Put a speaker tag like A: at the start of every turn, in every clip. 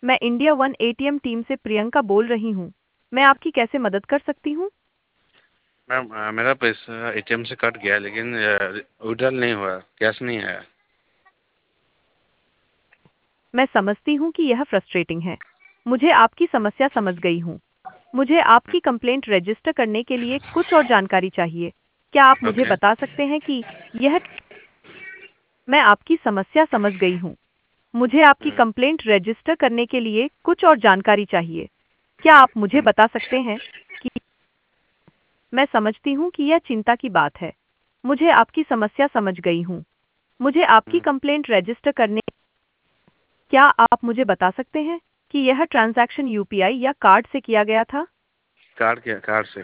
A: मैं India one ATM team से प्रियंका बोल रही हूँ। मैं आपकी कैसे मदद कर सकती हूँ?
B: मैम मेरा पैसा एटीएम से कट गया लेकिन विड्रॉल नहीं हुआ, कैश नहीं आया।
A: मैं समझती हूँ कि यह फ्रस्ट्रेटिंग है। मुझे आपकी समस्या समझ गई हूँ। मुझे आपकी कंप्लेंट रजिस्टर करने के लिए कुछ और जानकारी चाहिए। क्या आप मुझे
B: ओके।
A: बता सकते हैं कि यह मैं आपकी समस्या समझ गई हूँ। मुझे आपकी कंप्लेंट रजिस्टर करने के लिए कुछ और जानकारी चाहिए। क्या आप मुझे बता सकते हैं कि मैं समझती हूँ कि यह चिंता की बात है। मुझे आपकी समस्या समझ गई हूँ। मुझे आपकी कंप्लेंट रजिस्टर करने क्या आप मुझे बता सकते हैं कि यह ट्रांजैक्शन यूपीआई या कार्ड से किया गया था?
B: कार्ड से।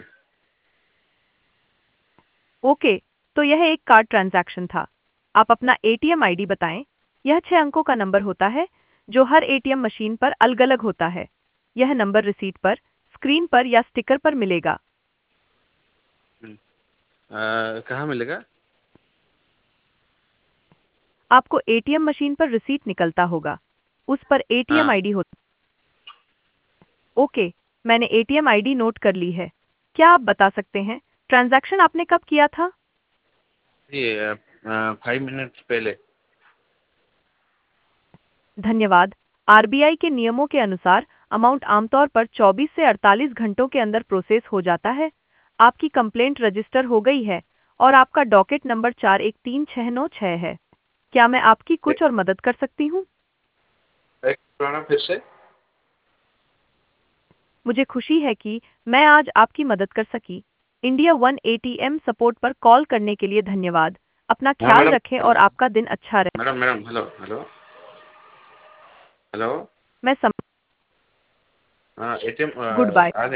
A: ओके, तो यह एक कार्ड ट्रांजैक्शन था। आप अपना एटीएम आईडी बताएं। यह 6 अंकों का नंबर होता है जो हर एटीएम मशीन पर अलग-अलग होता है। यह नंबर रिसीट पर, स्क्रीन पर या स्टिकर पर मिलेगा।
B: कहाँ मिलेगा?
A: आपको एटीएम मशीन पर रिसीट निकलता होगा। उस पर एटीएम
B: हाँ।
A: आईडी होता। ओके, मैंने एटीएम आईडी नोट कर ली है। क्या आप बता सकते हैं ट्रांजैक्शन आपने कब किया था?
B: ये 5 मिनट्स पहले।
A: धन्यवाद। आरबीआई के नियमों के अनुसार अमाउंट आमतौर पर 24 से 48 घंटों के अंदर प्रोसेस हो जाता है। आपकी कंप्लेंट रजिस्टर हो गई है और आपका डॉकेट नंबर 413696 है। क्या मैं आपकी कुछ और मदद कर सकती हूँ?
B: एक पुराना फिर से।
A: मुझे खुशी है कि मैं आज आपकी मदद कर सकी। इंडिया वन एटीएम सपोर्ट पर कॉल करने के लिए धन्यवाद। अपना
B: हाँ
A: ख्याल
B: मैडम।
A: रखें और आपका दिन अच्छा रहे।
B: Madam madam, hello hello hello.
A: मैं सम
B: हाँ एटीएम
A: गुड बाय।
B: आ